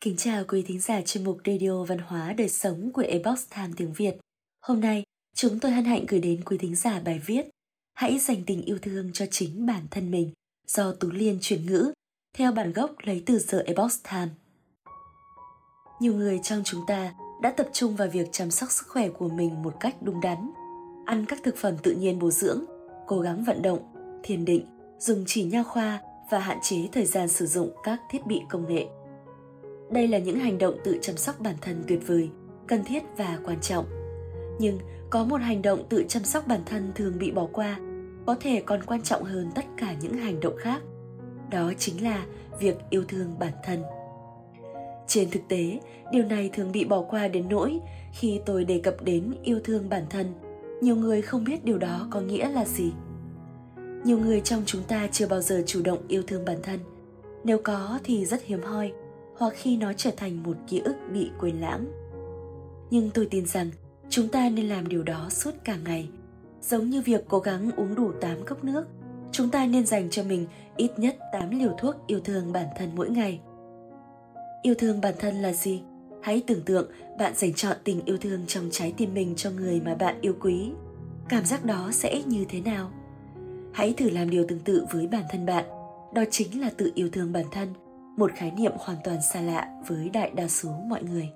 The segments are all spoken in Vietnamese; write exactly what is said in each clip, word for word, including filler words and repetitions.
Kính chào quý thính giả chuyên mục Radio Văn hóa Đời Sống của Epoch Times tiếng Việt. Hôm nay, chúng tôi hân hạnh gửi đến quý thính giả bài viết Hãy dành tình yêu thương cho chính bản thân mình do Tú Liên chuyển ngữ, theo bản gốc lấy từ The Epoch Times. Nhiều người trong chúng ta đã tập trung vào việc chăm sóc sức khỏe của mình một cách đúng đắn, ăn các thực phẩm tự nhiên bổ dưỡng, cố gắng vận động, thiền định, dùng chỉ nha khoa và hạn chế thời gian sử dụng các thiết bị công nghệ. Đây là những hành động tự chăm sóc bản thân tuyệt vời, cần thiết và quan trọng. Nhưng có một hành động tự chăm sóc bản thân thường bị bỏ qua, có thể còn quan trọng hơn tất cả những hành động khác. Đó chính là việc yêu thương bản thân. Trên thực tế, điều này thường bị bỏ qua đến nỗi khi tôi đề cập đến yêu thương bản thân, nhiều người không biết điều đó có nghĩa là gì. Nhiều người trong chúng ta chưa bao giờ chủ động yêu thương bản thân. Nếu có thì rất hiếm hoi, hoặc khi nó trở thành một ký ức bị quên lãng. Nhưng tôi tin rằng chúng ta nên làm điều đó suốt cả ngày. Giống như việc cố gắng uống đủ tám cốc nước, chúng ta nên dành cho mình ít nhất tám liều thuốc yêu thương bản thân mỗi ngày. Yêu thương bản thân là gì? Hãy tưởng tượng bạn dành trọn tình yêu thương trong trái tim mình cho người mà bạn yêu quý. Cảm giác đó sẽ như thế nào? Hãy thử làm điều tương tự với bản thân bạn. Đó chính là tự yêu thương bản thân, một khái niệm hoàn toàn xa lạ với đại đa số mọi người.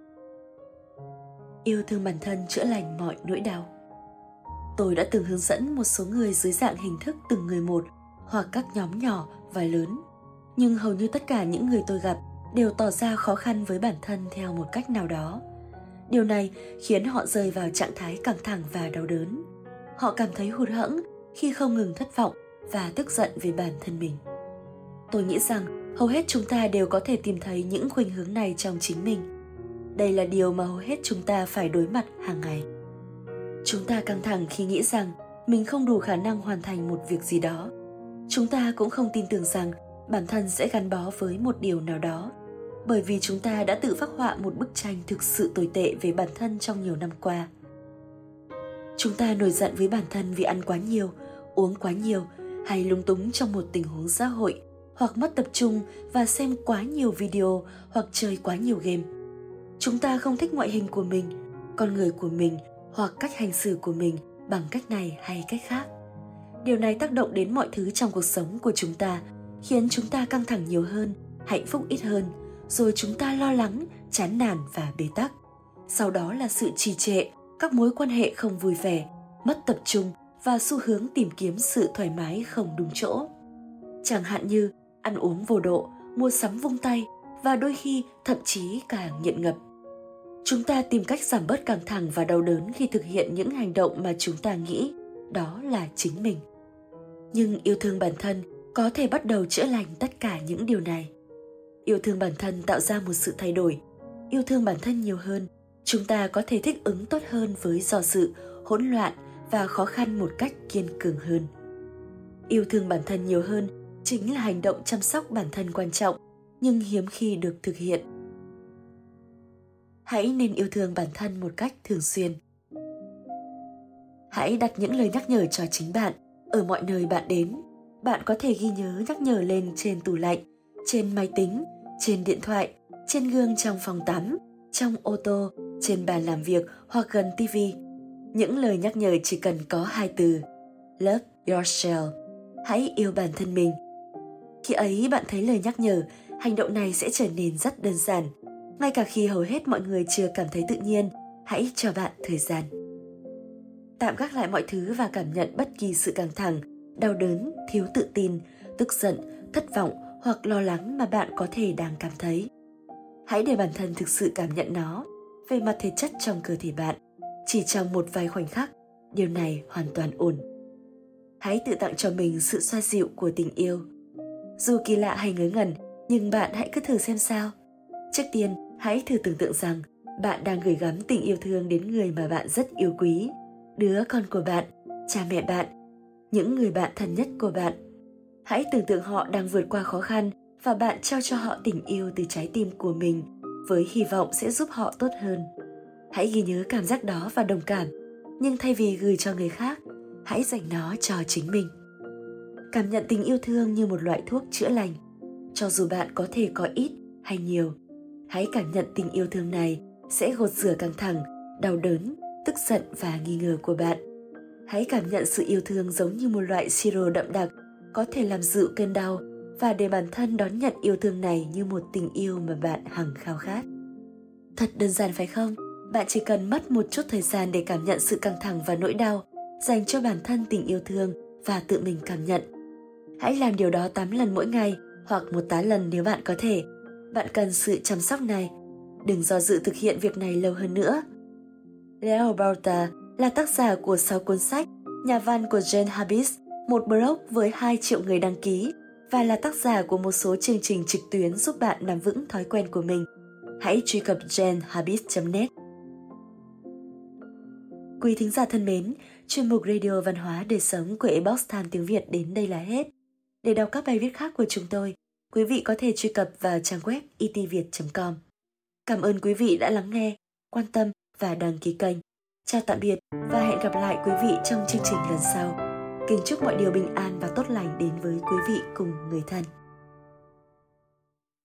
Yêu thương bản thân chữa lành mọi nỗi đau. Tôi đã từng hướng dẫn một số người dưới dạng hình thức từng người một hoặc các nhóm nhỏ và lớn. Nhưng hầu như tất cả những người tôi gặp đều tỏ ra khó khăn với bản thân theo một cách nào đó. Điều này khiến họ rơi vào trạng thái căng thẳng và đau đớn. Họ cảm thấy hụt hẫng khi không ngừng thất vọng và tức giận về bản thân mình. Tôi nghĩ rằng hầu hết chúng ta đều có thể tìm thấy những khuynh hướng này trong chính mình. Đây là điều mà hầu hết chúng ta phải đối mặt hàng ngày. Chúng ta căng thẳng khi nghĩ rằng mình không đủ khả năng hoàn thành một việc gì đó. Chúng ta cũng không tin tưởng rằng bản thân sẽ gắn bó với một điều nào đó, bởi vì chúng ta đã tự phác họa một bức tranh thực sự tồi tệ về bản thân trong nhiều năm qua. Chúng ta nổi giận với bản thân vì ăn quá nhiều, uống quá nhiều hay lúng túng trong một tình huống xã hội, hoặc mất tập trung và xem quá nhiều video hoặc chơi quá nhiều game. Chúng ta không thích ngoại hình của mình, con người của mình hoặc cách hành xử của mình bằng cách này hay cách khác. Điều này tác động đến mọi thứ trong cuộc sống của chúng ta, khiến chúng ta căng thẳng nhiều hơn, hạnh phúc ít hơn, rồi chúng ta lo lắng, chán nản và bế tắc. Sau đó là sự trì trệ, các mối quan hệ không vui vẻ, mất tập trung và xu hướng tìm kiếm sự thoải mái không đúng chỗ. Chẳng hạn như ăn uống vô độ, mua sắm vung tay và đôi khi thậm chí cả nghiện ngập. Chúng ta tìm cách giảm bớt căng thẳng và đau đớn khi thực hiện những hành động mà chúng ta nghĩ đó là chính mình. Nhưng yêu thương bản thân có thể bắt đầu chữa lành tất cả những điều này. Yêu thương bản thân tạo ra một sự thay đổi. Yêu thương bản thân nhiều hơn, chúng ta có thể thích ứng tốt hơn với do dự, hỗn loạn và khó khăn một cách kiên cường hơn. Yêu thương bản thân nhiều hơn chính là hành động chăm sóc bản thân quan trọng, nhưng hiếm khi được thực hiện. Hãy nên yêu thương bản thân một cách thường xuyên. Hãy đặt những lời nhắc nhở cho chính bạn ở mọi nơi bạn đến. Bạn có thể ghi nhớ nhắc nhở lên trên tủ lạnh, trên máy tính, trên điện thoại, trên gương trong phòng tắm, trong ô tô, trên bàn làm việc hoặc gần tivi. Những lời nhắc nhở chỉ cần có hai từ: Love yourself. Hãy yêu bản thân mình. Khi ấy bạn thấy lời nhắc nhở, hành động này sẽ trở nên rất đơn giản. Ngay cả khi hầu hết mọi người chưa cảm thấy tự nhiên, hãy cho bạn thời gian. Tạm gác lại mọi thứ và cảm nhận bất kỳ sự căng thẳng, đau đớn, thiếu tự tin, tức giận, thất vọng hoặc lo lắng mà bạn có thể đang cảm thấy. Hãy để bản thân thực sự cảm nhận nó về mặt thể chất trong cơ thể bạn. Chỉ trong một vài khoảnh khắc, điều này hoàn toàn ổn. Hãy tự tặng cho mình sự xoa dịu của tình yêu. Dù kỳ lạ hay ngớ ngẩn, nhưng bạn hãy cứ thử xem sao. Trước tiên, hãy thử tưởng tượng rằng bạn đang gửi gắm tình yêu thương đến người mà bạn rất yêu quý, đứa con của bạn, cha mẹ bạn, những người bạn thân nhất của bạn. Hãy tưởng tượng họ đang vượt qua khó khăn và bạn trao cho họ tình yêu từ trái tim của mình với hy vọng sẽ giúp họ tốt hơn. Hãy ghi nhớ cảm giác đó và đồng cảm, nhưng thay vì gửi cho người khác, hãy dành nó cho chính mình. Cảm nhận tình yêu thương như một loại thuốc chữa lành, cho dù bạn có thể có ít hay nhiều. Hãy cảm nhận tình yêu thương này sẽ gột rửa căng thẳng, đau đớn, tức giận và nghi ngờ của bạn. Hãy cảm nhận sự yêu thương giống như một loại siro đậm đặc, có thể làm dịu cơn đau và để bản thân đón nhận yêu thương này như một tình yêu mà bạn hằng khao khát. Thật đơn giản phải không? Bạn chỉ cần mất một chút thời gian để cảm nhận sự căng thẳng và nỗi đau, dành cho bản thân tình yêu thương và tự mình cảm nhận. Hãy làm điều đó tám lần mỗi ngày hoặc một tá lần nếu bạn có thể. Bạn cần sự chăm sóc này. Đừng do dự thực hiện việc này lâu hơn nữa. Leo Bauta là tác giả của sáu cuốn sách, nhà văn của Jane Habits, một blog với hai triệu người đăng ký và là tác giả của một số chương trình trực tuyến giúp bạn nắm vững thói quen của mình. Hãy truy cập jane habits chấm net. Quý thính giả thân mến, chuyên mục Radio Văn hóa Đời Sống của Epoch Times tiếng Việt đến đây là hết. Để đọc các bài viết khác của chúng tôi, quý vị có thể truy cập vào trang web e t viet chấm com. Cảm ơn quý vị đã lắng nghe, quan tâm và đăng ký kênh. Chào tạm biệt và hẹn gặp lại quý vị trong chương trình lần sau. Kính chúc mọi điều bình an và tốt lành đến với quý vị cùng người thân.